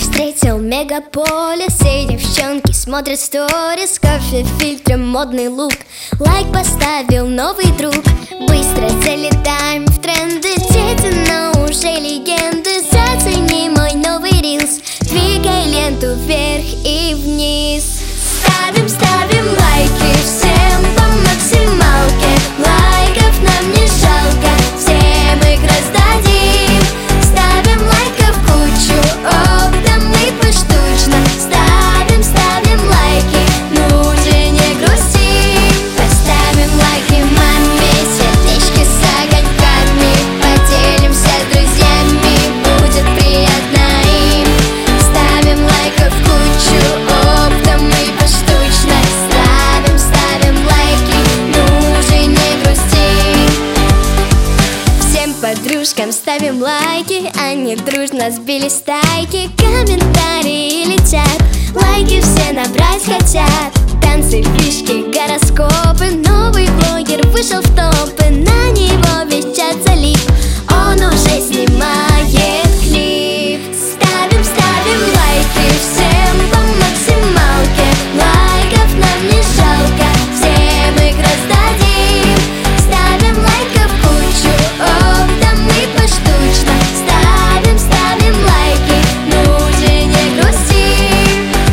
встретил мегаполис, и девчонки смотрят сторис. Кофе в фильтре, модный лук, лайк поставил новый друг. Быстро залетаем в тренды, дети, но уже легенды. Зацени мой новый рилс, двигай ленту вверх и вниз. Ставим лайки всем по максималке. Лайков нам не жалко, всем их раздадим. Ставим лайков кучу, оптом и поштучно. Ставим лайки, ну уже не грусти. Поставим лайки маме, сердечки с огоньками. Поделимся с друзьями, будет приятно им. Ставим лайков кучу, оптом и поштучно. Ставим лайки, ну уже не грусти. Всем подружкам ставим лайки, они дружно сбили стайки. Комментарии летят, лайки все набрать хотят. Танцы, фишки, гороскопы, новый блогер вышел в топы. На него весь чат залип, он уже снимает клип. Ставим лайки всем по максималке. Лайков нам не жалко, всем их раздадим. Ставим лайков кучу, оптом и поштучно. Ставим лайки, ну уже не грусти.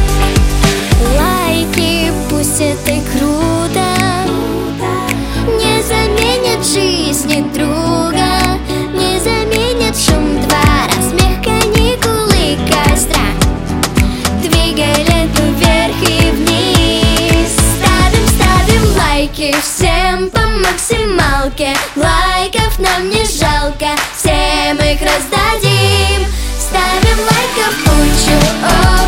Лайки, пусть это и круто, не заменят жизни друга, не заменят шум двора, смех, каникулы, костра. Двигай ленту вверх и вниз. Ставим лайки всем по максималке. Лайков нам не жалко, всем их раздадим. Ставим лайков кучу,